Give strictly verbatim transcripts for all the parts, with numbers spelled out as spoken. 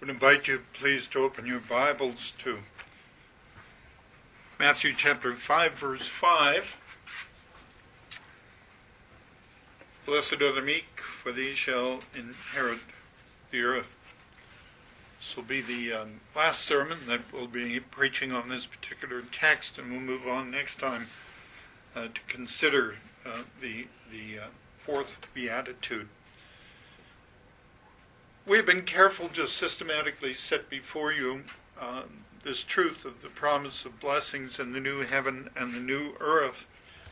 would invite you, please, to open your Bibles to Matthew chapter five, verse five. Blessed are the meek, for they shall inherit the earth. This will be the um, last sermon that we'll be preaching on this particular text, and we'll move on next time uh, to consider uh, the, the uh, fourth beatitude. We have been careful to systematically set before you uh, this truth of the promise of blessings in the new heaven and the new earth.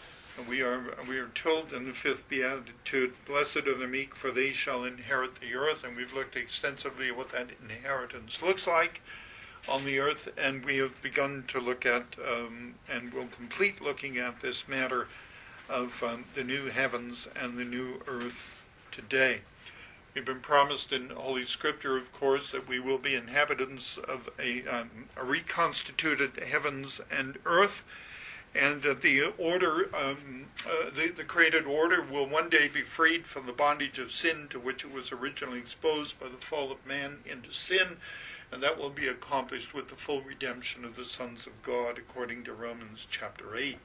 We are we are told in the fifth beatitude, "Blessed are the meek, for they shall inherit the earth." And we've looked extensively at what that inheritance looks like on the earth, and we have begun to look at, um, and will complete looking at this matter of um, the new heavens and the new earth today. We've been promised in Holy Scripture, of course, that we will be inhabitants of a, um, a reconstituted heavens and earth, and that the order, um, uh, the, the created order, will one day be freed from the bondage of sin to which it was originally exposed by the fall of man into sin, and that will be accomplished with the full redemption of the sons of God, according to Romans chapter eight.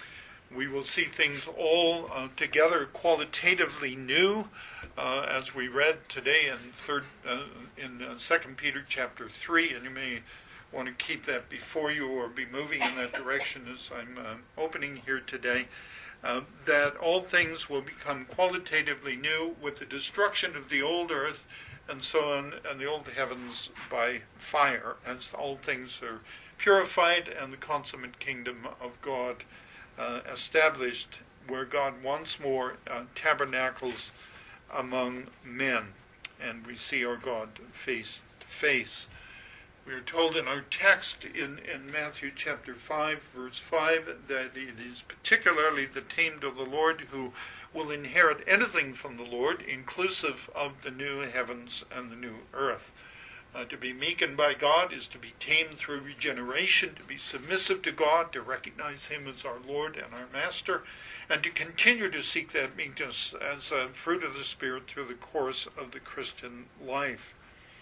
We will see things all uh, together qualitatively new, uh, as we read today in third uh, in uh, Second Peter chapter three, and you may want to keep that before you or be moving in that direction as I'm uh, opening here today. Uh, that all things will become qualitatively new with the destruction of the old earth and so on, and the old heavens by fire, as all things are purified and the consummate kingdom of God Uh, established, where God once more uh, tabernacles among men, and we see our God face to face. We are told in our text in, in Matthew chapter five, verse five, that it is particularly the tamed of the Lord who will inherit anything from the Lord, inclusive of the new heavens and the new earth. Uh, to be meekened by God is to be tamed through regeneration, to be submissive to God, to recognize Him as our Lord and our Master, and to continue to seek that meekness as a fruit of the Spirit through the course of the Christian life.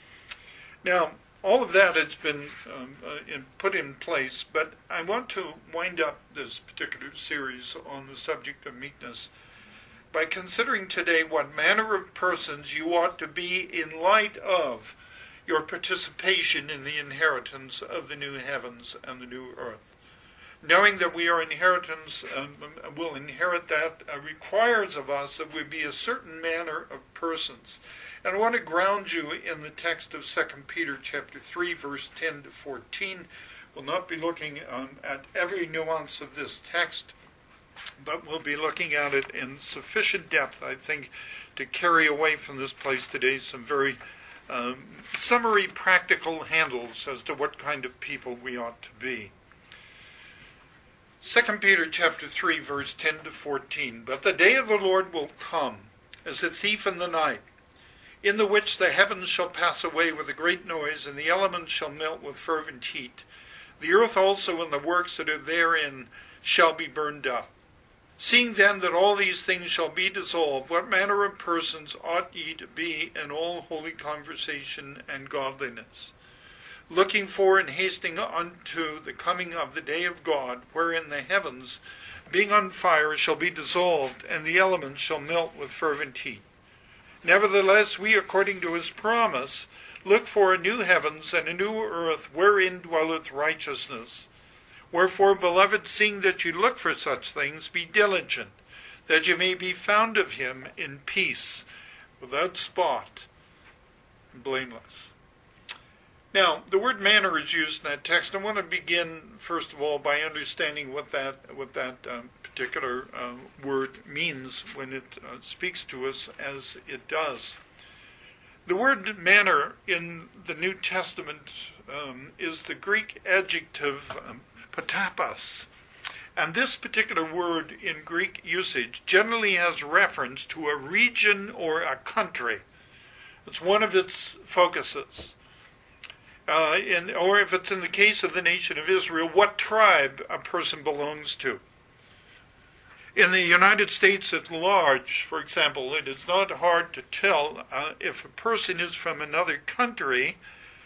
Now, all of that has been um, uh, in, put in place, but I want to wind up this particular series on the subject of meekness by considering today what manner of persons you ought to be in light of your participation in the inheritance of the new heavens and the new earth. Knowing that we are inheritance, um, will inherit that, uh, requires of us that we be a certain manner of persons. And I want to ground you in the text of Second Peter chapter three, verse ten to fourteen. We'll not be looking um, at every nuance of this text, but we'll be looking at it in sufficient depth, I think, to carry away from this place today some very Um, summary practical handles as to what kind of people we ought to be. Second Peter chapter three, verse ten to fourteen. "But the day of the Lord will come as a thief in the night, in the which the heavens shall pass away with a great noise, and the elements shall melt with fervent heat. The earth also and the works that are therein shall be burned up. Seeing then that all these things shall be dissolved, what manner of persons ought ye to be in all holy conversation and godliness, looking for and hasting unto the coming of the day of God, wherein the heavens, being on fire, shall be dissolved, and the elements shall melt with fervent heat. Nevertheless, we, according to his promise, look for a new heavens and a new earth, wherein dwelleth righteousness. Wherefore, beloved, seeing that you look for such things, be diligent, that you may be found of him in peace, without spot, and blameless." Now, the word manner is used in that text. I want to begin, first of all, by understanding what that what that um, particular uh, word means when it uh, speaks to us as it does. The word manner in the New Testament um, is the Greek adjective um, patapas. And this particular word in Greek usage generally has reference to a region or a country. It's one of its focuses. Uh, in, or if it's in the case of the nation of Israel, what tribe a person belongs to. In the United States at large, for example, it is not hard to tell uh, if a person is from another country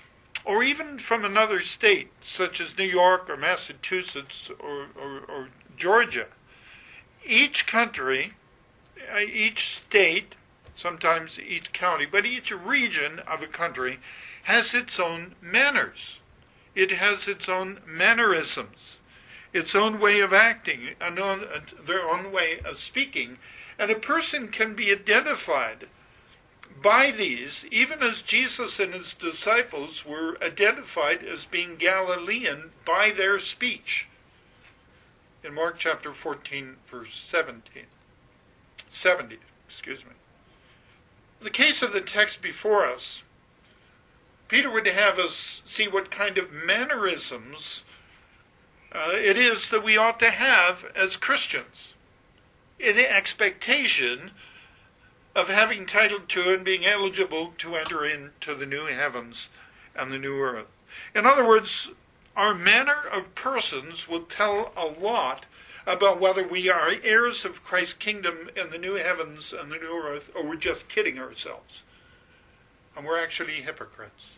or even from another state, such as New York or Massachusetts or, or, or Georgia. Each country, each state, sometimes each county, but each region of a country has its own manners. It has its own mannerisms, its own way of acting, and own, their own way of speaking. And a person can be identified by these, even as Jesus and his disciples were identified as being Galilean by their speech. In Mark chapter fourteen, verse seventeen, seventy, excuse me. In the case of the text before us, Peter would have us see what kind of mannerisms uh, it is that we ought to have as Christians, in the expectation of having title to and being eligible to enter into the new heavens and the new earth. In other words, our manner of persons will tell a lot about whether we are heirs of Christ's kingdom in the new heavens and the new earth, or we're just kidding ourselves. And we're actually hypocrites.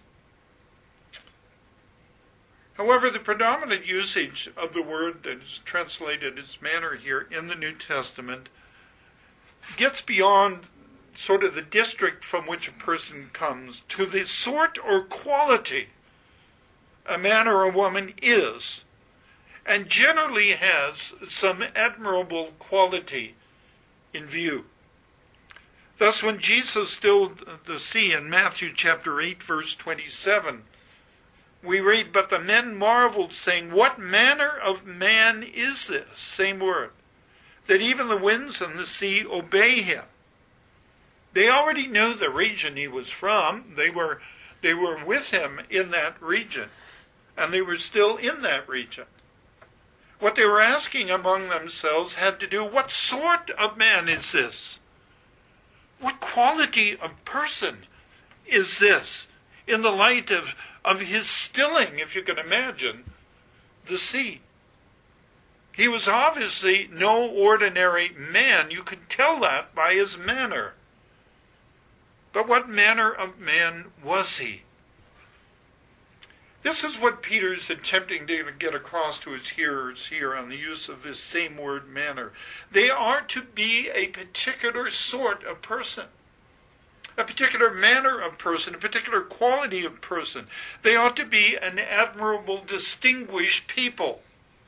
However, the predominant usage of the word that is translated as manner here in the New Testament gets beyond sort of the district from which a person comes to the sort or quality a man or a woman is, and generally has some admirable quality in view. Thus, when Jesus stilled the sea in Matthew chapter eight, verse twenty-seven, we read, "But the men marveled, saying, What manner of man is this?" Same word. "That even the winds and the sea obey him." They already knew the region he was from. They were, they were with him in that region. And they were still in that region. What they were asking among themselves had to do, what sort of man is this? What quality of person is this? In the light of, of his stilling, if you can imagine, the sea. He was obviously no ordinary man. You could tell that by his manner. But what manner of man was he? This is what Peter is attempting to get across to his hearers here on the use of this same word, manner. They are to be a particular sort of person, a particular manner of person, a particular quality of person. They ought to be an admirable, distinguished people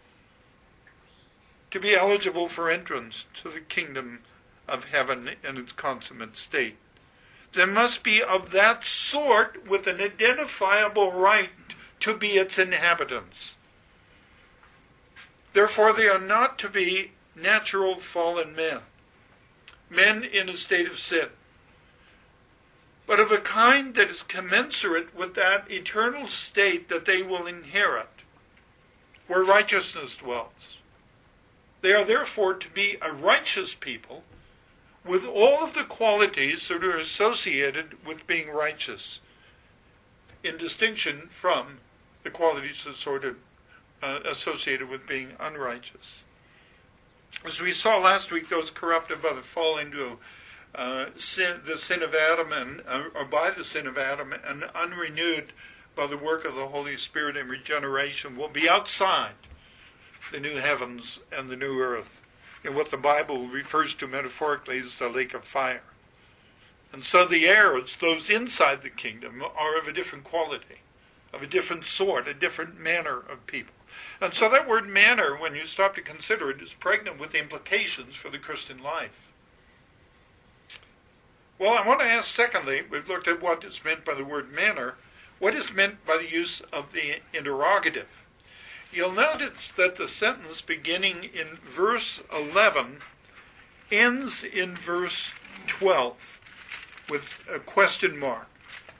to be eligible for entrance to the kingdom of heaven in its consummate state. They must be of that sort with an identifiable right to be its inhabitants. Therefore, they are not to be natural fallen men, men in a state of sin, but of a kind that is commensurate with that eternal state that they will inherit, where righteousness dwells. They are therefore to be a righteous people with all of the qualities that are associated with being righteous, in distinction from the qualities assorted, uh, associated with being unrighteous. As we saw last week, those corrupted by the fall into uh, sin, the sin of Adam, and uh, or by the sin of Adam, and unrenewed by the work of the Holy Spirit in regeneration, will be outside the new heavens and the new earth, in what the Bible refers to metaphorically as the lake of fire. And so the heirs, those inside the kingdom, are of a different quality, of a different sort, a different manner of people. And so that word manner, when you stop to consider it, is pregnant with implications for the Christian life. Well, I want to ask secondly, we've looked at what is meant by the word manner, what is meant by the use of the interrogative. You'll notice that the sentence beginning in verse eleven ends in verse twelve with a question mark.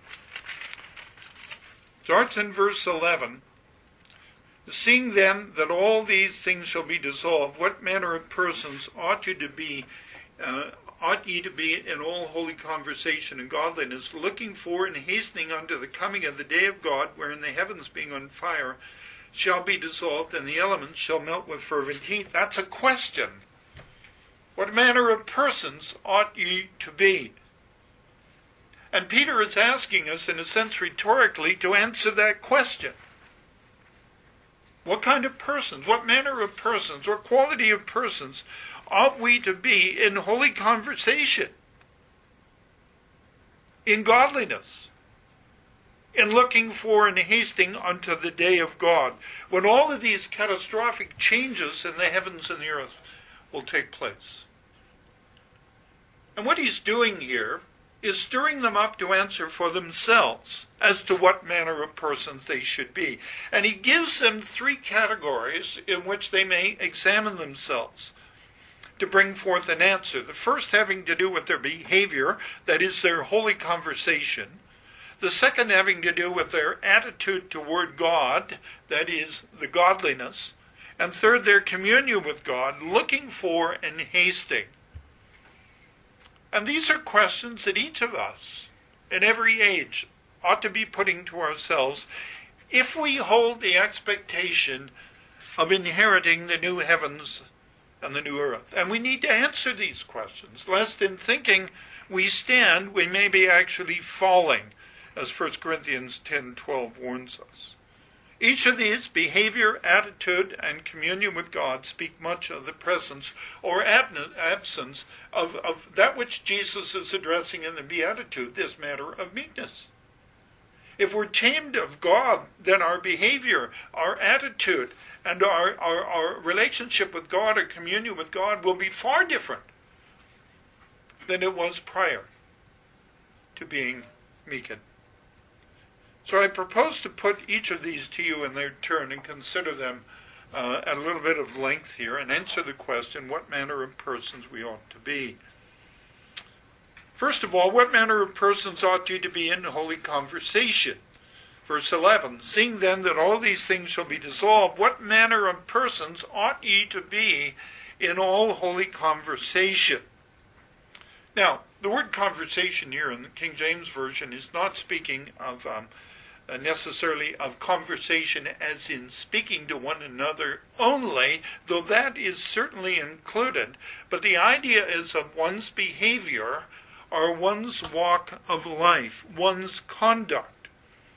Starts in verse eleven. Seeing then that all these things shall be dissolved, what manner of persons ought you to be, uh, ought ye to be in all holy conversation and godliness, looking for and hastening unto the coming of the day of God, wherein the heavens being on fire shall be dissolved, and the elements shall melt with fervent heat. That's a question. What manner of persons ought ye to be? And Peter is asking us, in a sense rhetorically, to answer that question. What kind of persons, what manner of persons, what quality of persons ought we to be in holy conversation, in godliness, in looking for and hasting unto the day of God, when all of these catastrophic changes in the heavens and the earth will take place? And what he's doing here is stirring them up to answer for themselves as to what manner of persons they should be. And he gives them three categories in which they may examine themselves to bring forth an answer. The first having to do with their behavior, that is their holy conversation. The second having to do with their attitude toward God, that is the godliness. And third, their communion with God, looking for and hasting. And these are questions that each of us, in every age, ought to be putting to ourselves if we hold the expectation of inheriting the new heavens and the new earth. And we need to answer these questions, lest in thinking we stand, we may be actually falling, as First Corinthians ten twelve warns us. Each of these, behavior, attitude, and communion with God, speak much of the presence or absence of, of that which Jesus is addressing in the Beatitude, this matter of meekness. If we're tamed of God, then our behavior, our attitude, and our, our, our relationship with God, our communion with God, will be far different than it was prior to being meeked. So I propose to put each of these to you in their turn and consider them uh, at a little bit of length here and answer the question, what manner of persons we ought to be. First of all, what manner of persons ought you to be in holy conversation? Verse eleven, seeing then that all these things shall be dissolved, what manner of persons ought ye to be in all holy conversation? Now, the word conversation here in the King James Version is not speaking of um, uh, necessarily of conversation as in speaking to one another only, though that is certainly included. But the idea is of one's behavior or one's walk of life, one's conduct.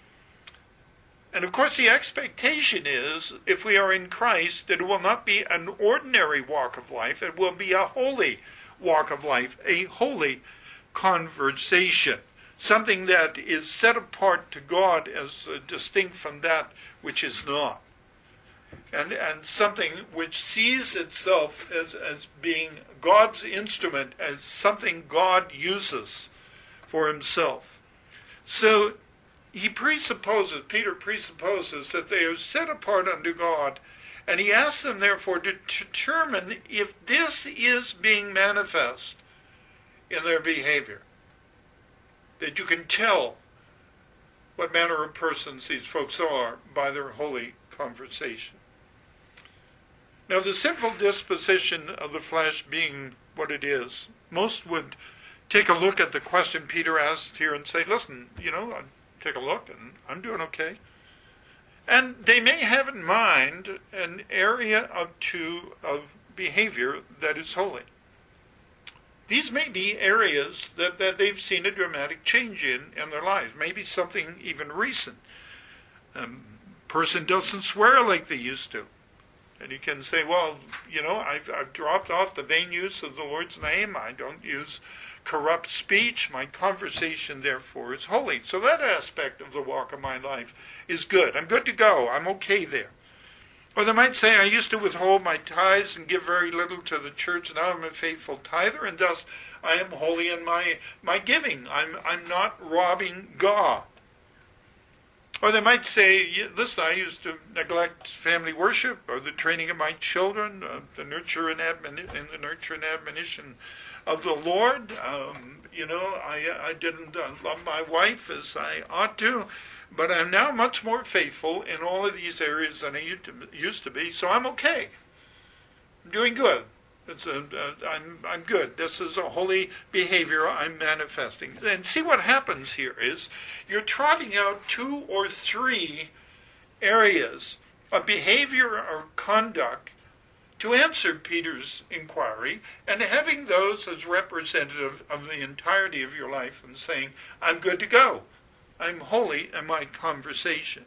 And of course the expectation is, if we are in Christ, that it will not be an ordinary walk of life, it will be a holy walk of life, a holy conversation, something that is set apart to God as uh, distinct from that which is not, and and something which sees itself as, as being God's instrument, as something God uses for himself. So he presupposes, Peter presupposes that they are set apart unto God, and he asks them therefore to determine if this is being manifest in their behavior. That you can tell what manner of persons these folks are by their holy conversation. Now, the sinful disposition of the flesh being what it is, most would take a look at the question Peter asked here and say, listen, you know, I'll take a look and I'm doing okay. And they may have in mind an area of two of behavior that is holy. These may be areas that, that they've seen a dramatic change in in their lives, maybe something even recent. A um, person doesn't swear like they used to. And you can say, well, you know, I've, I've dropped off the vain use of the Lord's name. I don't use corrupt speech. My conversation, therefore, is holy. So that aspect of the walk of my life is good. I'm good to go. I'm okay there. Or they might say, I used to withhold my tithes and give very little to the church. Now I'm a faithful tither, and thus I am holy in my, my giving. I'm, I'm not robbing God. Or they might say, listen, I used to neglect family worship or the training of my children, uh, the nurture and admoni- and the nurture and admonition of the Lord. Um, you know, I, I didn't uh, love my wife as I ought to. But I'm now much more faithful in all of these areas than I used to be, so I'm okay. I'm doing good. It's a, uh, I'm, I'm good. This is a holy behavior I'm manifesting. And see what happens here is you're trotting out two or three areas of behavior or conduct to answer Peter's inquiry, and having those as representative of the entirety of your life and saying, I'm good to go. I'm holy in my conversation.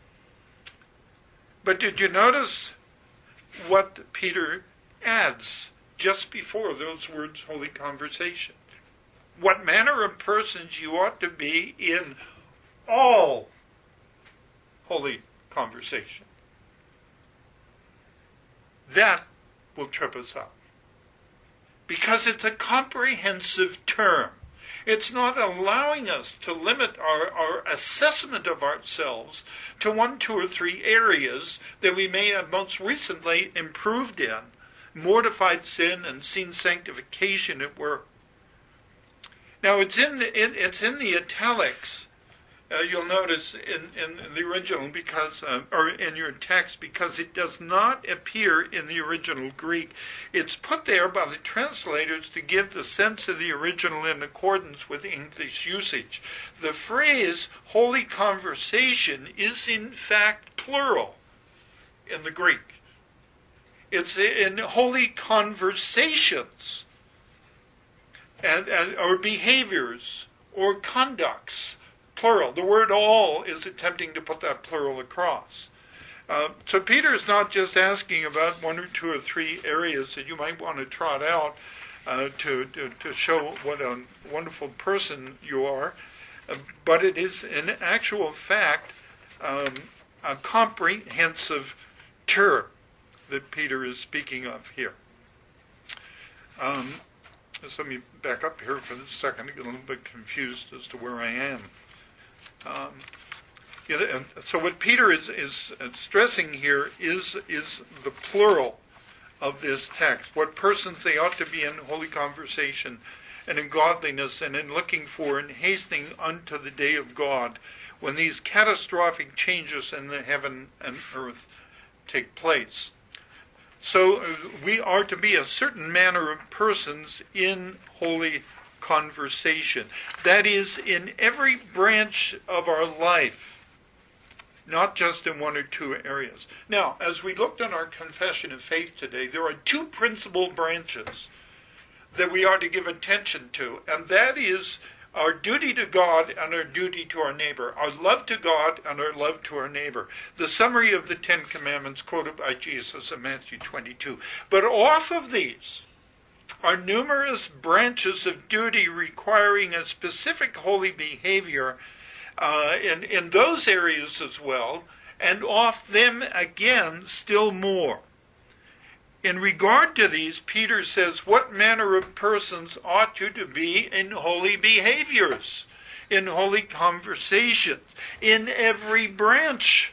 But did you notice what Peter adds just before those words, holy conversation? What manner of persons you ought to be in all holy conversation. That will trip us up. Because it's a comprehensive term. It's not allowing us to limit our, our assessment of ourselves to one, two, or three areas that we may have most recently improved in. Mortified sin and seen sanctification at work. Now it's in the, it, it's in the italics. Uh, you'll notice in, in the original because, uh, or in your text, because it does not appear in the original Greek. It's put there by the translators to give the sense of the original in accordance with English usage. The phrase holy conversation is in fact plural in the Greek. It's in holy conversations and, and or behaviors or conducts. Plural. The word all is attempting to put that plural across. Uh, so Peter is not just asking about one or two or three areas that you might want to trot out uh, to, to, to show what a wonderful person you are, uh, but it is in actual fact um, a comprehensive term that Peter is speaking of here. Um, just let me back up here for a second. I get a little bit confused as to where I am. Um, you know, so what Peter is, is stressing here is is the plural of this text. What persons they ought to be in holy conversation and in godliness and in looking for and hastening unto the day of God when these catastrophic changes in the heaven and earth take place. So uh, we are to be a certain manner of persons in holy conversation. That is, in every branch of our life, not just in one or two areas. Now, as we looked at our confession of faith today, there are two principal branches that we are to give attention to, and that is our duty to God and our duty to our neighbor, our love to God and our love to our neighbor. The summary of the Ten Commandments quoted by Jesus in Matthew twenty-two. But off of these are numerous branches of duty requiring a specific holy behavior uh, in, in those areas as well, and off them again still more. In regard to these, Peter says, what manner of persons ought you to be in holy behaviors, in holy conversations, in every branch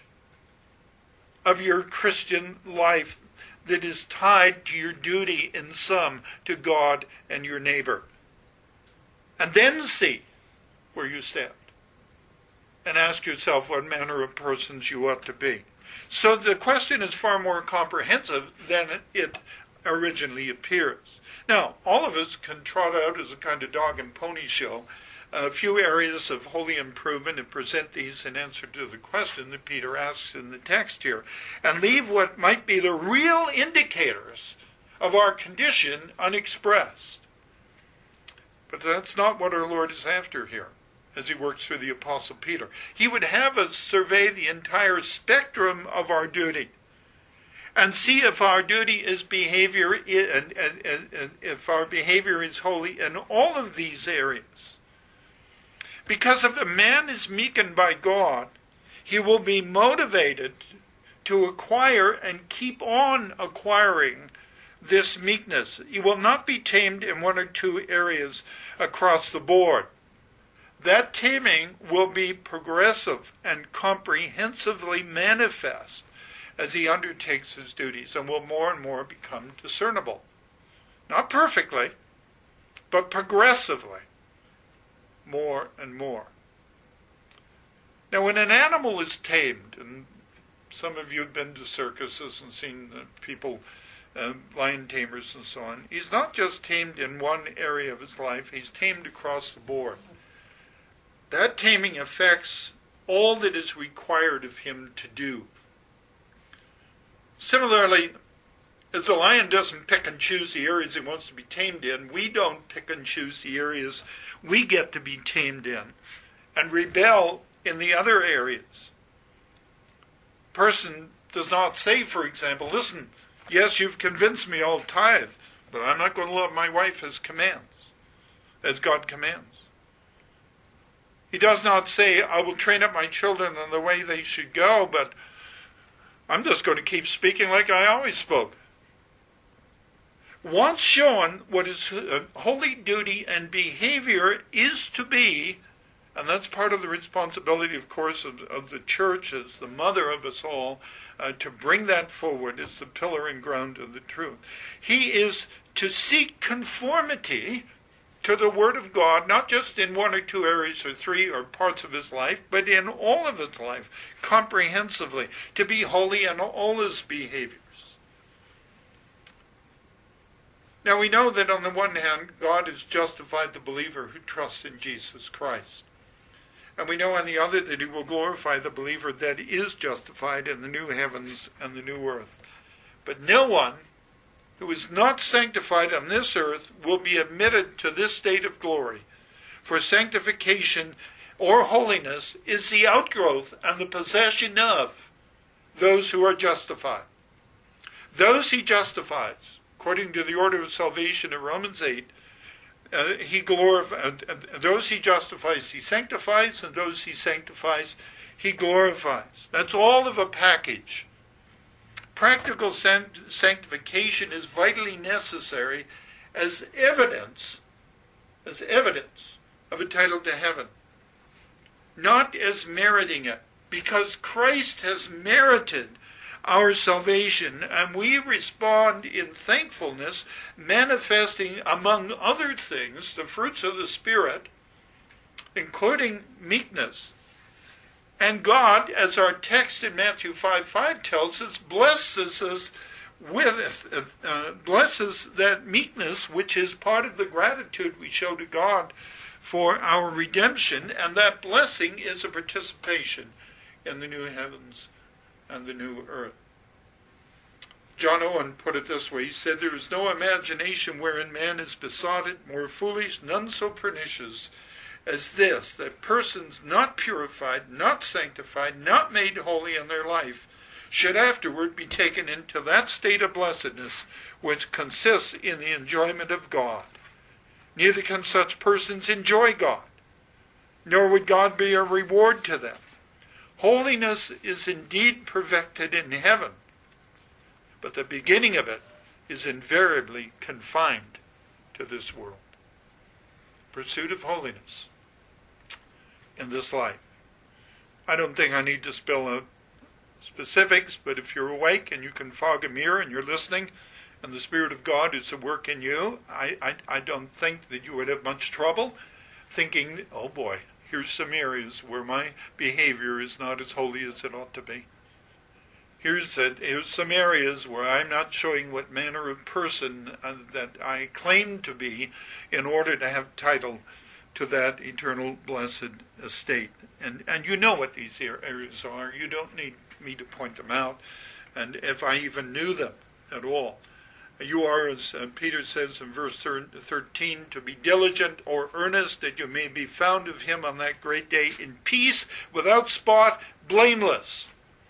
of your Christian life that is tied to your duty in sum to God and your neighbor. And then see where you stand. And ask yourself what manner of persons you ought to be. So the question is far more comprehensive than it originally appears. Now, all of us can trot out as a kind of dog and pony show a few areas of holy improvement and present these in answer to the question that Peter asks in the text here, and leave what might be the real indicators of our condition unexpressed. But that's not what our Lord is after here as he works through the Apostle Peter. He would have us survey the entire spectrum of our duty and see if our duty is behavior and, and, and, and if our behavior is holy in all of these areas. Because if a man is meekened by God, he will be motivated to acquire and keep on acquiring this meekness. He will not be tamed in one or two areas across the board. That taming will be progressive and comprehensively manifest as he undertakes his duties and will more and more become discernible. Not perfectly, but progressively. More and more. Now, when an animal is tamed, and some of you have been to circuses and seen uh, people, uh, lion tamers and so on, he's not just tamed in one area of his life, he's tamed across the board. That taming affects all that is required of him to do. Similarly, As the lion doesn't pick and choose the areas he wants to be tamed in, we don't pick and choose the areas we get to be tamed in and rebel in the other areas. Person does not say, for example, listen, yes, you've convinced me I'll tithe, but I'm not going to love my wife as commands, as God commands. He does not say, I will train up my children in the way they should go, but I'm just going to keep speaking like I always spoke. Once shown what his holy duty and behavior is to be, and that's part of the responsibility, of course, of, of the church as the mother of us all, uh, to bring that forward as the pillar and ground of the truth. He is to seek conformity to the Word of God, not just in one or two areas or three or parts of his life, but in all of his life, comprehensively, to be holy in all his behaviors. Now we know that on the one hand, God has justified the believer who trusts in Jesus Christ. And we know on the other that he will glorify the believer that is justified in the new heavens and the new earth. But no one who is not sanctified on this earth will be admitted to this state of glory. For sanctification or holiness is the outgrowth and the possession of those who are justified. Those he justifies, according to the order of salvation in Romans eight, uh, he glorifies. Uh, those he justifies, he sanctifies, and those he sanctifies, he glorifies. That's all of a package. Practical sanctification is vitally necessary as evidence, as evidence of a title to heaven, not as meriting it, because Christ has merited our salvation, and we respond in thankfulness, manifesting, among other things, the fruits of the Spirit, including meekness. And God, as our text in Matthew five five tells us, blesses us with, uh, blesses that meekness, which is part of the gratitude we show to God for our redemption, and that blessing is a participation in the new heavens and the new earth. John Owen put it this way. He said, there is no imagination wherein man is besotted, more foolish, none so pernicious as this, that persons not purified, not sanctified, not made holy in their life, should afterward be taken into that state of blessedness which consists in the enjoyment of God. Neither can such persons enjoy God, nor would God be a reward to them. Holiness is indeed perfected in heaven, but the beginning of it is invariably confined to this world. Pursuit of holiness in this life. I don't think I need to spell out specifics, but if you're awake and you can fog a mirror and you're listening, and the Spirit of God is at work in you, I, I, I don't think that you would have much trouble thinking, oh boy, here's some areas where my behavior is not as holy as it ought to be. Here's, a, here's some areas where I'm not showing what manner of person uh, that I claim to be in order to have title to that eternal blessed estate. And, and you know what these areas are. You don't need me to point them out. And if I even knew them at all. You are, as uh, Peter says in verse thirteen, to be diligent or earnest, that you may be found of him on that great day in peace, without spot, blameless.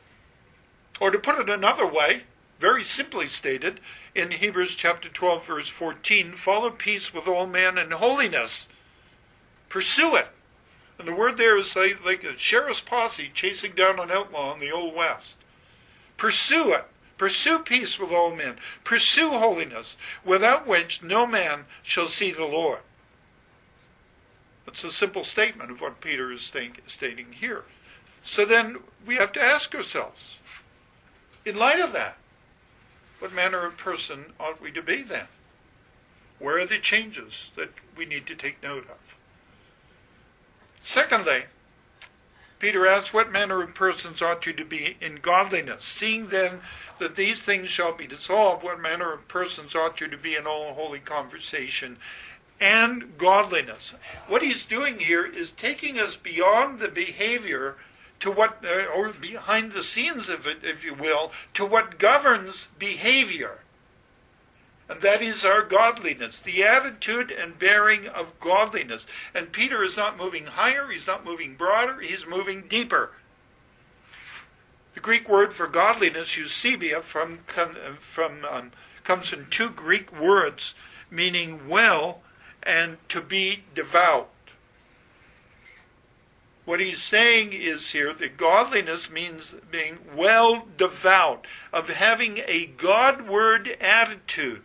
Or to put it another way, very simply stated, in Hebrews chapter twelve, verse fourteen, follow peace with all men and holiness. Pursue it. And the word there is like, like a sheriff's posse chasing down an outlaw in the Old West. Pursue it. Pursue peace with all men. Pursue holiness, without which no man shall see the Lord. That's a simple statement of what Peter is stating here. So then we have to ask ourselves, in light of that, what manner of person ought we to be then? Where are the changes that we need to take note of? Secondly, Peter asks, what manner of persons ought you to be in godliness? Seeing then that these things shall be dissolved, what manner of persons ought you to be in all holy conversation and godliness? What he's doing here is taking us beyond the behavior to what, uh, or behind the scenes of it, if you will, to what governs behavior. And that is our godliness, the attitude and bearing of godliness. And Peter is not moving higher, he's not moving broader, he's moving deeper. The Greek word for godliness, eusebia, from, from, um, comes from two Greek words meaning well and to be devout. What he's saying is here that godliness means being well devout, of having a Godward attitude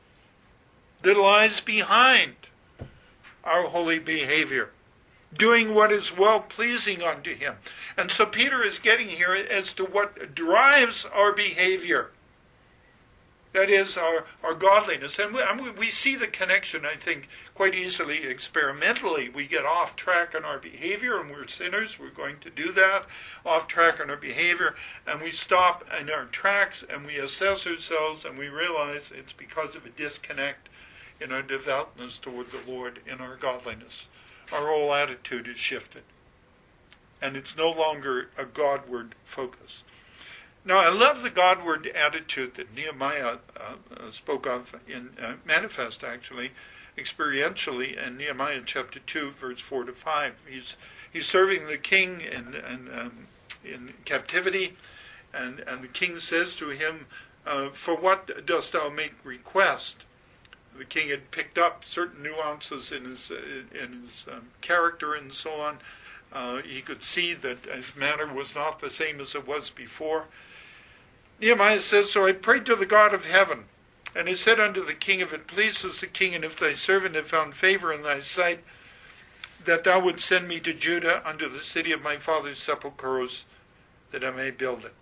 that lies behind our holy behavior, doing what is well-pleasing unto him. And so Peter is getting here as to what drives our behavior. That is our, our godliness. And we, I mean, we see the connection, I think, quite easily experimentally. We get off track on our behavior, and we're sinners. We're going to do that, off track on our behavior. And we stop in our tracks, and we assess ourselves, and we realize it's because of a disconnect in our devoutness toward the Lord, in our godliness. Our whole attitude is shifted. And it's no longer a Godward focus. Now, I love the Godward attitude that Nehemiah uh, spoke of, in uh, manifest actually, experientially, in Nehemiah chapter two, verse four to five. He's he's serving the king in in, um, in captivity, and, and the king says to him, uh, "For what dost thou make request?" The king had picked up certain nuances in his in his um, character and so on. Uh, he could see that his manner was not the same as it was before. Nehemiah says, "So I prayed to the God of heaven, and I said unto the king, if it pleases the king, and if thy servant have found favor in thy sight, that thou wouldst send me to Judah unto the city of my father's sepulchres, that I may build it."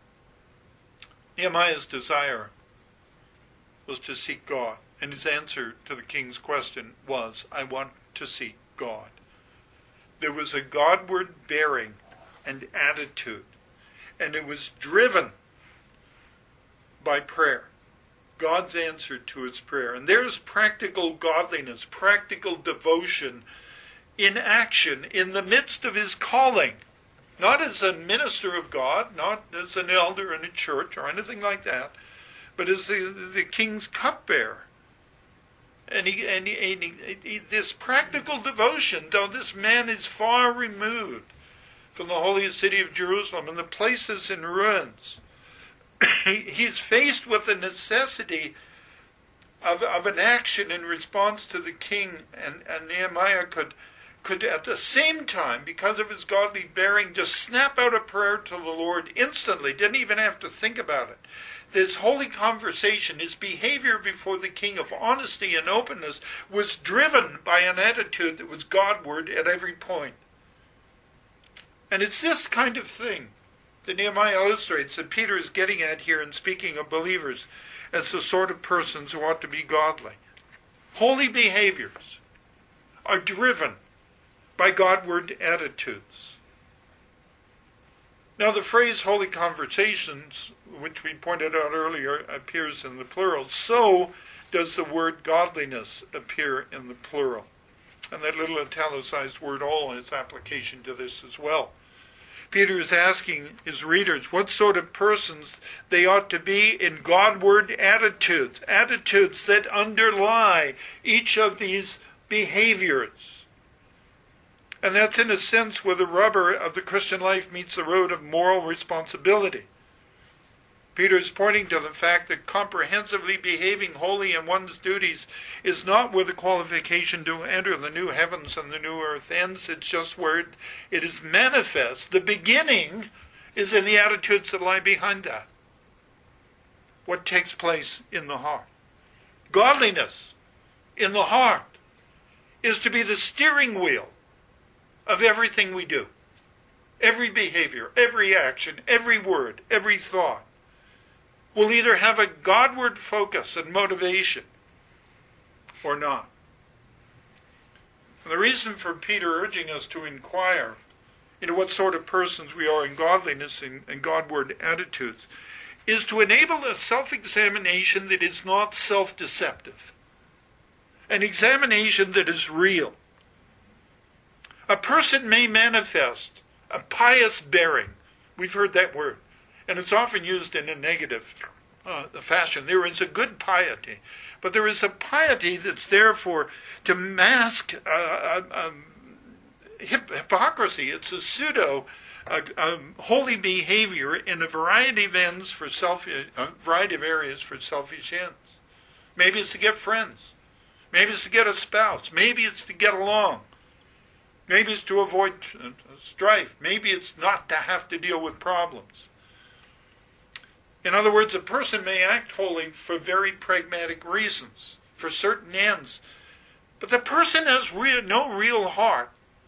Nehemiah's desire was to seek God, and his answer to the king's question was, "I want to seek God." There was a Godward bearing and attitude, and it was driven by prayer. God's answer to his prayer. And there's practical godliness, practical devotion in action in the midst of his calling. Not as a minister of God, not as an elder in a church or anything like that, but as the, the king's cupbearer. And, he, and, he, and he, he, this practical devotion, though this man is far removed from the holy city of Jerusalem and the places in ruins, he, he's faced with the necessity of, of an action in response to the king, and, and Nehemiah could, could at the same time, because of his godly bearing, just snap out a prayer to the Lord instantly, didn't even have to think about it. This holy conversation, his behavior before the king of honesty and openness, was driven by an attitude that was Godward at every point. And it's this kind of thing that Nehemiah illustrates that Peter is getting at here in speaking of believers as the sort of persons who ought to be godly. Holy behaviors are driven by Godward attitudes. Now the phrase holy conversations, which we pointed out earlier, appears in the plural. So does the word godliness appear in the plural. And that little italicized word all has application to this as well. Peter is asking his readers what sort of persons they ought to be in Godward attitudes, attitudes that underlie each of these behaviors. And that's in a sense where the rubber of the Christian life meets the road of moral responsibility. Peter is pointing to the fact that comprehensively behaving wholly in one's duties is not where the qualification to enter the new heavens and the new earth ends. It's just where it, it is manifest. The beginning is in the attitudes that lie behind that. What takes place in the heart. Godliness in the heart is to be the steering wheel of everything we do. Every behavior, every action, every word, every thought will either have a Godward focus and motivation or not. And the reason for Peter urging us to inquire into what sort of persons we are in godliness and, and Godward attitudes is to enable a self-examination that is not self-deceptive. An examination that is real. A person may manifest a pious bearing. We've heard that word. And it's often used in a negative uh, fashion. There is a good piety, but there is a piety that's there for to mask uh, uh, um, hip- hypocrisy. It's a pseudo uh, um, holy behavior in a variety of ends for selfish, a variety of areas for selfish ends. Maybe it's to get friends. Maybe it's to get a spouse. Maybe it's to get along. Maybe it's to avoid strife. Maybe it's not to have to deal with problems. In other words, a person may act holy for very pragmatic reasons, for certain ends. But the person has real, no real heart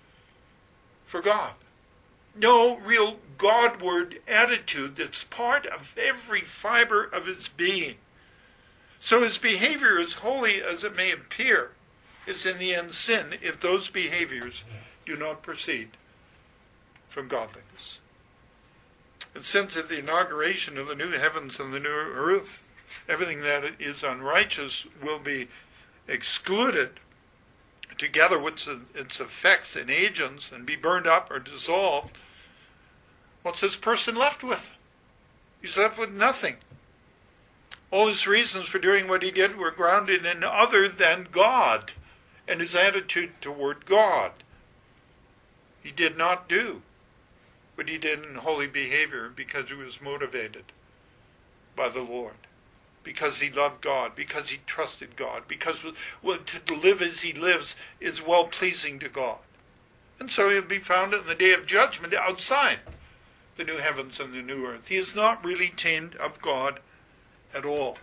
for God. No real Godward attitude that's part of every fiber of his being. So his behavior, as holy as it may appear, is in the end sin if those behaviors do not proceed from godliness. And since at the inauguration of the new heavens and the new earth, everything that is unrighteous will be excluded together with its effects and agents and be burned up or dissolved, what's this person left with? He's left with nothing. All his reasons for doing what he did were grounded in other than God and his attitude toward God. He did not do what he did in holy behavior because he was motivated by the Lord, because he loved God, because he trusted God, because well, to live as he lives is well-pleasing to God. And so he'll be found in the day of judgment outside the new heavens and the new earth. He is not really tamed of God at all.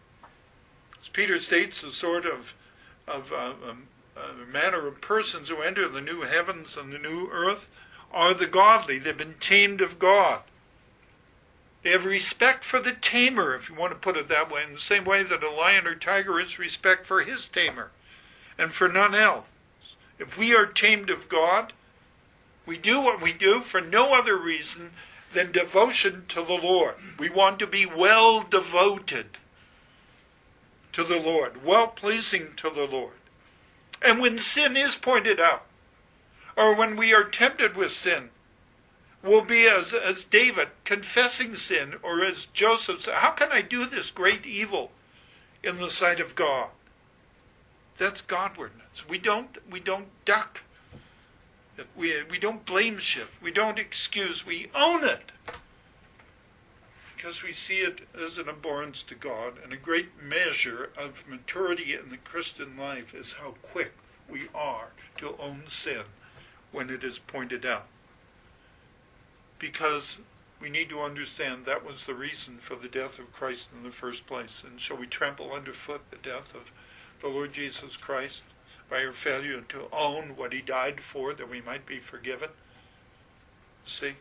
As Peter states, the sort of, of uh, um, uh, manner of persons who enter the new heavens and the new earth are the godly. They've been tamed of God. They have respect for the tamer, if you want to put it that way, in the same way that a lion or tiger has respect for his tamer, and for none else. If we are tamed of God, we do what we do for no other reason than devotion to the Lord. We want to be well devoted to the Lord, well pleasing to the Lord. And when sin is pointed out, or when we are tempted with sin, we'll be as, as David confessing sin, or as Joseph said, how can I do this great evil in the sight of God? That's Godwardness. We don't we don't duck. We, we don't blame shift. We don't excuse. We own it. Because we see it as an abhorrence to God. And a great measure of maturity in the Christian life is how quick we are to own sin when it is pointed out. Because we need to understand that was the reason for the death of Christ in the first place. And shall we trample underfoot the death of the Lord Jesus Christ by our failure to own what he died for, that we might be forgiven? See?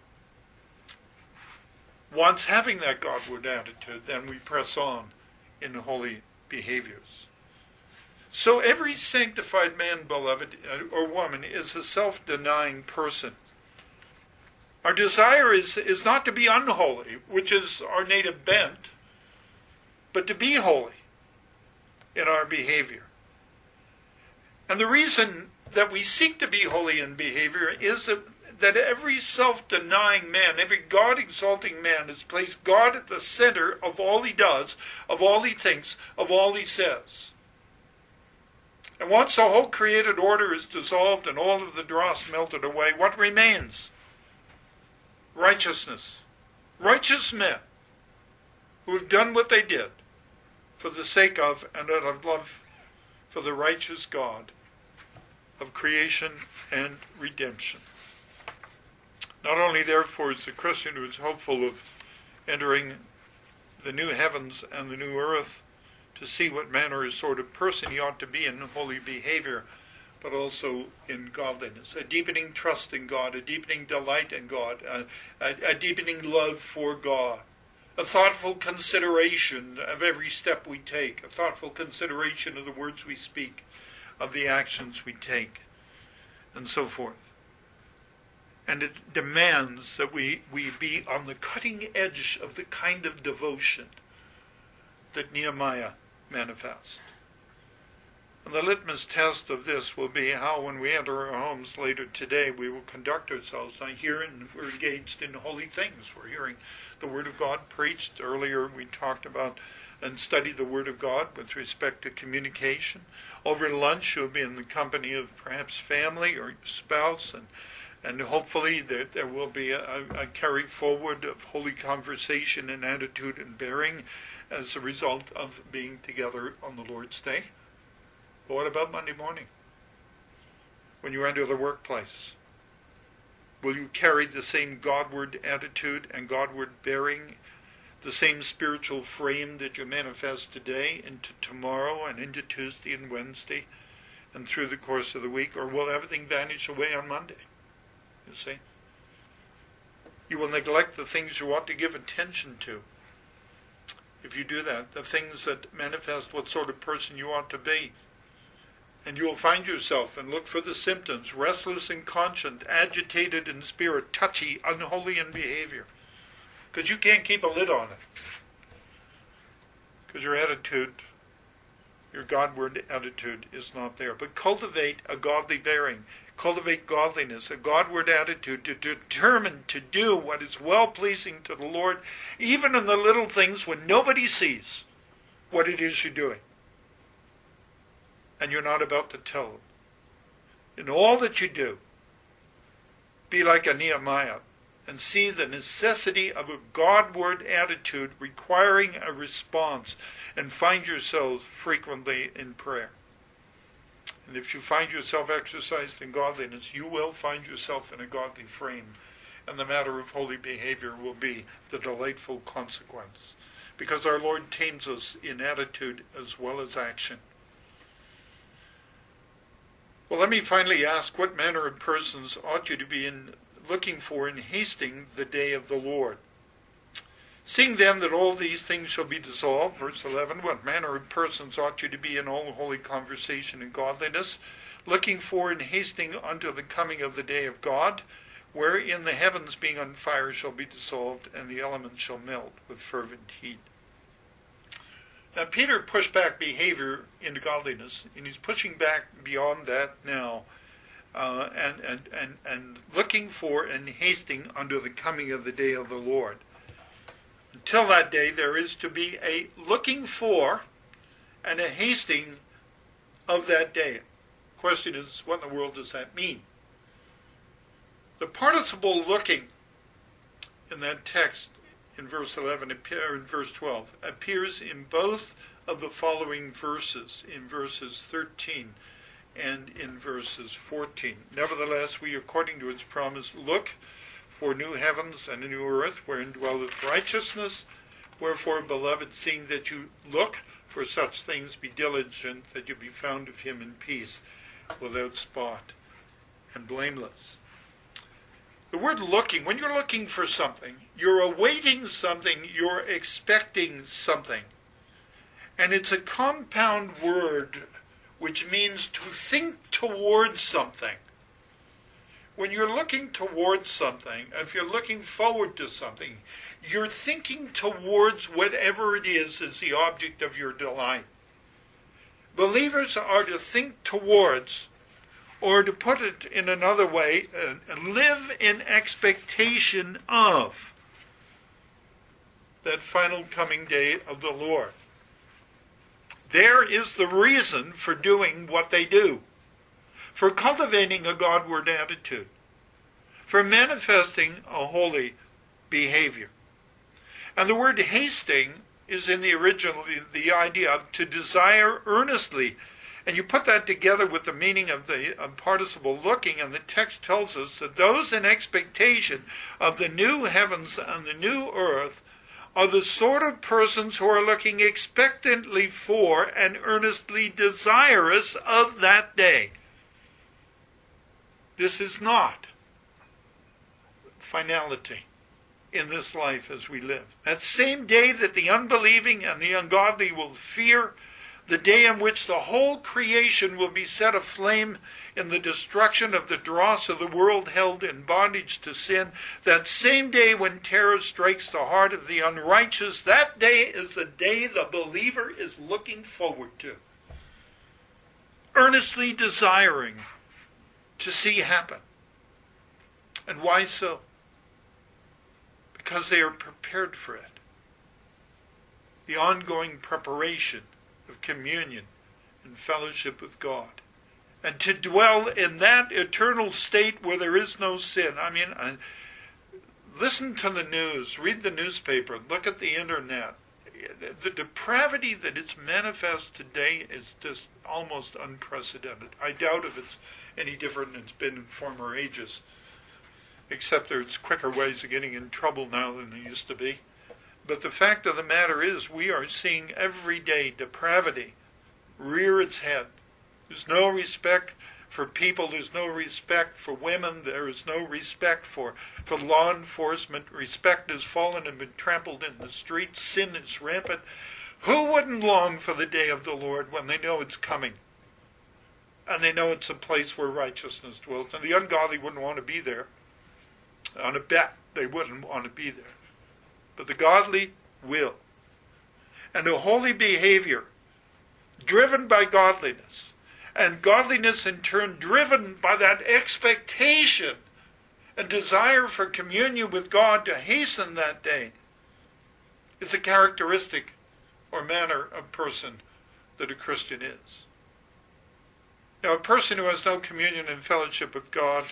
Once having that Godward attitude, then we press on in holy behaviors. So every sanctified man, beloved, or woman, is a self-denying person. Our desire is, is not to be unholy, which is our native bent, but to be holy in our behavior. And the reason that we seek to be holy in behavior is that, that every self-denying man, every God-exalting man has placed God at the center of all he does, of all he thinks, of all he says. And once the whole created order is dissolved and all of the dross melted away, what remains? Righteousness. Righteous men who have done what they did for the sake of and out of love for the righteous God of creation and redemption. Not only, therefore, is the Christian who is hopeful of entering the new heavens and the new earth to see what manner of sort of person he ought to be in holy behavior, but also in godliness, a deepening trust in God, a deepening delight in God, a, a, a deepening love for God, a thoughtful consideration of every step we take, a thoughtful consideration of the words we speak, of the actions we take, and so forth. And it demands that we, we be on the cutting edge of the kind of devotion that Nehemiah manifests. And the litmus test of this will be how, when we enter our homes later today, we will conduct ourselves. Now, here and we're engaged in holy things. We're hearing the Word of God preached. Earlier we talked about and studied the Word of God with respect to communication. Over lunch, you'll be in the company of perhaps family or spouse, and and hopefully there, there will be a, a carry forward of holy conversation and attitude and bearing as a result of being together on the Lord's Day. But what about Monday morning? When you enter the workplace, will you carry the same Godward attitude and Godward bearing, the same spiritual frame that you manifest today into tomorrow and into Tuesday and Wednesday and through the course of the week? Or will everything vanish away on Monday? You see? You will neglect the things you ought to give attention to. If you do that, the things that manifest what sort of person you ought to be. And you will find yourself, and look for the symptoms, restless in conscience, agitated in spirit, touchy, unholy in behavior. Because you can't keep a lid on it. Because your attitude, your Godward attitude is not there. But cultivate a godly bearing. Cultivate godliness, a Godward attitude, to determine to do what is well-pleasing to the Lord, even in the little things when nobody sees what it is you're doing. And you're not about to tell them. In all that you do, be like a Nehemiah and see the necessity of a Godward attitude requiring a response, and find yourselves frequently in prayer. And if you find yourself exercised in godliness, you will find yourself in a godly frame, and the matter of holy behavior will be the delightful consequence, because our Lord tames us in attitude as well as action. Well, let me finally ask, what manner of persons ought you to be in looking for in hasting the day of the Lord? Seeing then that all these things shall be dissolved, verse eleven, what manner of persons ought you to be in all holy conversation and godliness, looking for and hasting unto the coming of the day of God, wherein the heavens being on fire shall be dissolved, and the elements shall melt with fervent heat. Now, Peter pushed back behavior into godliness, and he's pushing back beyond that now, uh, and, and, and, and looking for and hasting unto the coming of the day of the Lord. Until that day, there is to be a looking for and a hasting of that day. The question is, what in the world does that mean? The participle looking in that text in verse eleven, or in verse twelve, appears in both of the following verses, in verses thirteen and in verses fourteen. Nevertheless, we, according to its promise, look for new heavens and a new earth, wherein dwelleth righteousness. Wherefore, beloved, seeing that you look for such things, be diligent that you be found of him in peace, without spot and blameless. The word looking, when you're looking for something, you're awaiting something, you're expecting something. And it's a compound word which means to think towards something. When you're looking towards something, if you're looking forward to something, you're thinking towards whatever it is as the object of your delight. Believers are to think towards, or to put it in another way, uh, live in expectation of that final coming day of the Lord. There is the reason for doing what they do, for cultivating a Godward attitude, for manifesting a holy behavior. And the word hasting is in the original, the, the idea of to desire earnestly. And you put that together with the meaning of the of participle looking, and the text tells us that those in expectation of the new heavens and the new earth are the sort of persons who are looking expectantly for and earnestly desirous of that day. This is not finality in this life as we live. That same day that the unbelieving and the ungodly will fear, the day in which the whole creation will be set aflame in the destruction of the dross of the world held in bondage to sin, that same day when terror strikes the heart of the unrighteous, that day is the day the believer is looking forward to. earnestly desiring to see happen. And why so? Because they are prepared for it. The ongoing preparation of communion and fellowship with God. And to dwell in that eternal state where there is no sin. I mean, I, listen to the news, read the newspaper, look at the internet. The depravity that is manifest today is just almost unprecedented. I doubt if it's any different than it's been in former ages, except there's quicker ways of getting in trouble now than there used to be. But the fact of the matter is, we are seeing every day depravity rear its head. There's no respect for people. There's no respect for women. There is no respect for, for law enforcement. Respect has fallen and been trampled in the streets. Sin is rampant. Who wouldn't long for the day of the Lord when they know it's coming? And they know it's a place where righteousness dwells. And the ungodly wouldn't want to be there. On a bet, they wouldn't want to be there. But the godly will. And a holy behavior, driven by godliness, and godliness in turn driven by that expectation and desire for communion with God to hasten that day, is a characteristic or manner of person that a Christian is. Now, a person who has no communion and fellowship with God,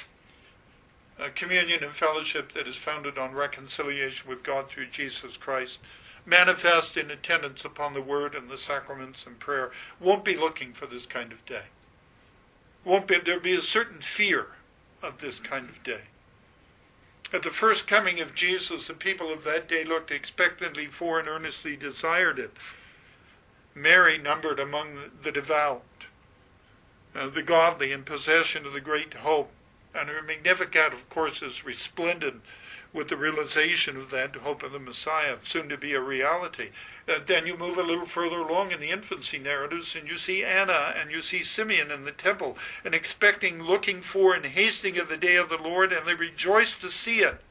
a communion and fellowship that is founded on reconciliation with God through Jesus Christ, manifest in attendance upon the Word and the sacraments and prayer, won't be looking for this kind of day. Won't be, there'll be a certain fear of this kind of day. At the first coming of Jesus, the people of that day looked expectantly for and earnestly desired it. Mary numbered among the devout, uh, the godly in possession of the great hope, and her Magnificat, of course, is resplendent with the realization of that hope of the Messiah, soon to be a reality. Uh, then you move a little further along in the infancy narratives, and you see Anna and you see Simeon in the temple, and expecting, looking for, and hastening of the day of the Lord, and they rejoice to see it,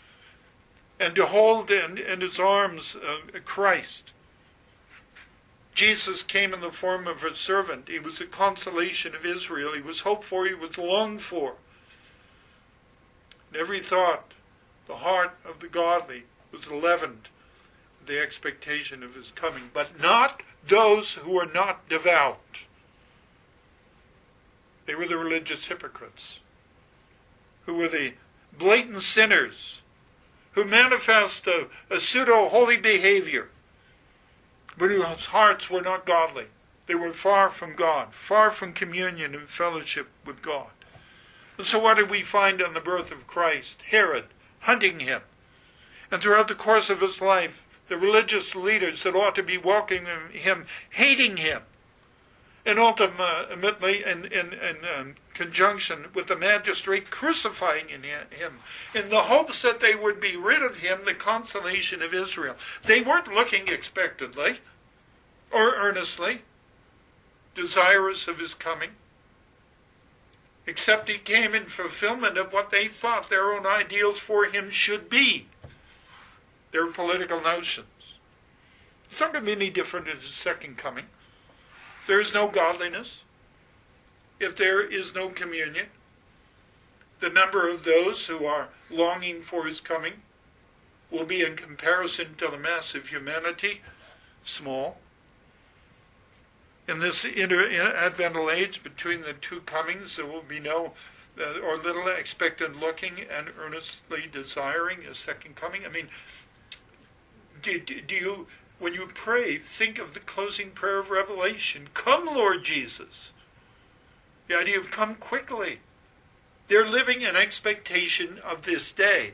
and to hold in, in his arms uh, Christ. Jesus came in the form of a servant. He was the consolation of Israel. He was hoped for. He was longed for. And every thought, the heart of the godly, was leavened with the expectation of his coming. But not those who are not devout. They were the religious hypocrites, who were the blatant sinners, who manifest a, a pseudo-holy behavior, but whose hearts were not godly. They were far from God, far from communion and fellowship with God. And so what did we find on the birth of Christ? Herod hunting him. And throughout the course of his life, the religious leaders that ought to be welcoming him, hating him. And ultimately, in, in, in um, conjunction with the magistrate, crucifying in him, in the hopes that they would be rid of him, the consolation of Israel. They weren't looking expectantly or earnestly, desirous of his coming, except he came in fulfillment of what they thought their own ideals for him should be, their political notions. It's not going to be any different in his second coming. If there is no godliness, if there is no communion, the number of those who are longing for his coming will be, in comparison to the mass of humanity, small. In this inter- Advental age, between the two comings, there will be no, uh, or little expectant looking and earnestly desiring a second coming. I mean, do, do you, when you pray, think of the closing prayer of Revelation. Come, Lord Jesus. The idea of come quickly. They're living in expectation of this day.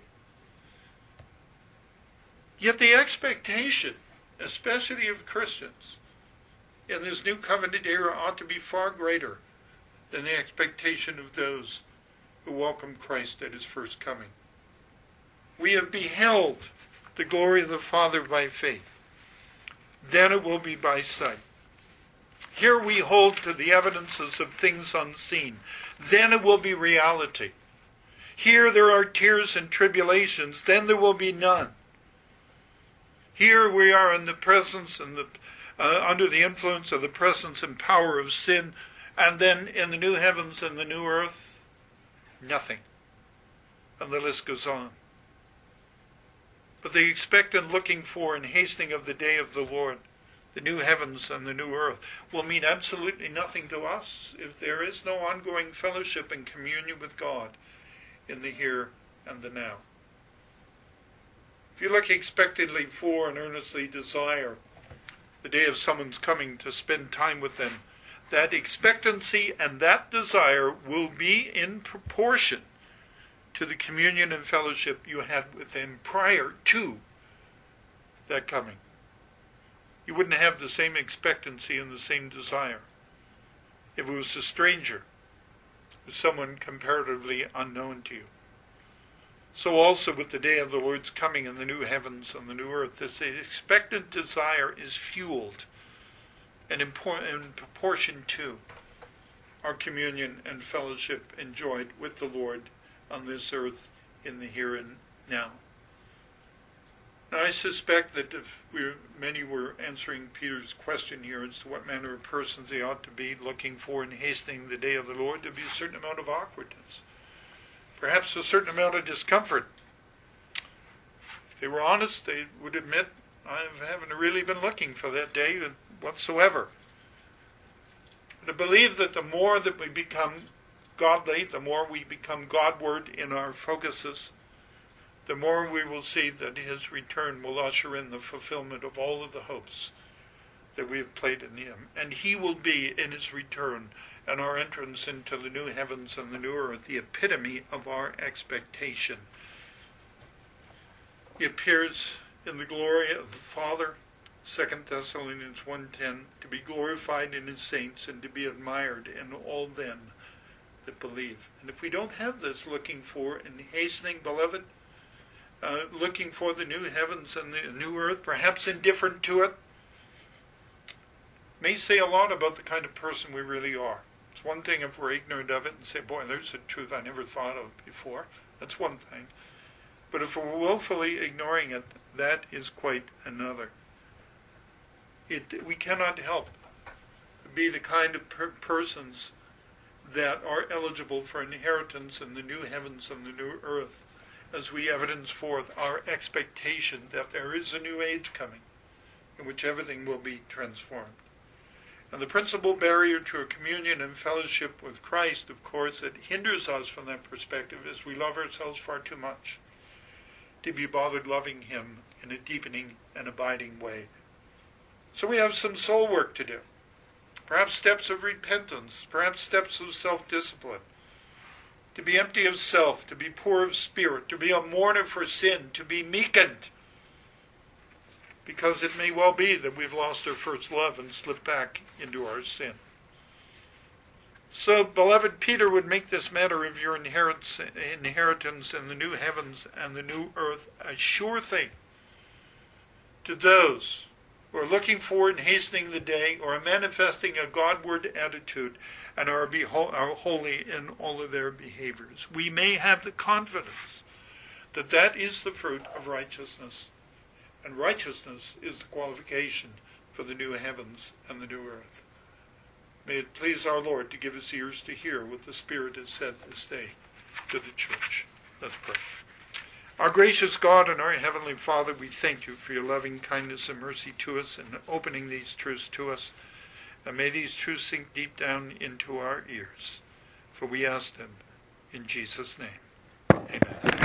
Yet the expectation, especially of Christians, in this new covenant era ought to be far greater than the expectation of those who welcome Christ at his first coming. We have beheld the glory of the Father by faith. Then it will be by sight. Here we hold to the evidences of things unseen. Then it will be reality. Here there are tears and tribulations. Then there will be none. Here we are in the presence and the Uh, under the influence of the presence and power of sin And then in the new heavens and the new earth, nothing. And the list goes on. But the expectant looking for and hastening of the day of the Lord, the new heavens and the new earth, will mean absolutely nothing to us if there is no ongoing fellowship and communion with God in the here and the now. If you look expectantly for and earnestly desire the day of someone's coming to spend time with them, that expectancy and that desire will be in proportion to the communion and fellowship you had with them prior to that coming. You wouldn't have the same expectancy and the same desire if it was a stranger, someone comparatively unknown to you. So also with the day of the Lord's coming and the new heavens and the new earth, this expectant desire is fueled and in proportion to our communion and fellowship enjoyed with the Lord on this earth in the here and now. Now I suspect that if we many were answering Peter's question here as to what manner of persons they ought to be looking for and hastening the day of the Lord, there'd be a certain amount of awkwardness. Perhaps a certain amount of discomfort. If they were honest, they would admit, I haven't really been looking for that day whatsoever. But I believe that the more that we become godly, the more we become Godward in our focuses, the more we will see that his return will usher in the fulfillment of all of the hopes that we have played in him. And he will be, in his return and our entrance into the new heavens and the new earth, the epitome of our expectation. He appears in the glory of the Father, Second Thessalonians one ten, to be glorified in his saints and to be admired in all them that believe. And if we don't have this looking for and hastening, beloved, uh, looking for the new heavens and the new earth, perhaps indifferent to it, may say a lot about the kind of person we really are. It's one thing if we're ignorant of it and say, boy, there's a truth I never thought of before. That's one thing. But if we're willfully ignoring it, that is quite another. It, we cannot help be the kind of per- persons that are eligible for inheritance in the new heavens and the new earth, as we evidence forth our expectation that there is a new age coming in which everything will be transformed. And the principal barrier to a communion and fellowship with Christ, of course, that hinders us from that perspective is we love ourselves far too much to be bothered loving him in a deepening and abiding way. So we have some soul work to do. Perhaps steps of repentance, perhaps steps of self-discipline. To be empty of self, to be poor of spirit, to be a mourner for sin, to be meekened. Because it may well be that we've lost our first love and slipped back into our sin. So, beloved, Peter would make this matter of your inheritance in the new heavens and the new earth a sure thing to those who are looking for and hastening the day, or are manifesting a Godward attitude, and are, beho- are holy in all of their behaviors. We may have the confidence that that is the fruit of righteousness. And righteousness is the qualification for the new heavens and the new earth. May it please our Lord to give us ears to hear what the Spirit has said this day to the church. Let's pray. Our gracious God and our Heavenly Father, we thank you for your loving kindness and mercy to us and opening these truths to us. And may these truths sink deep down into our ears. For we ask them in Jesus' name. Amen.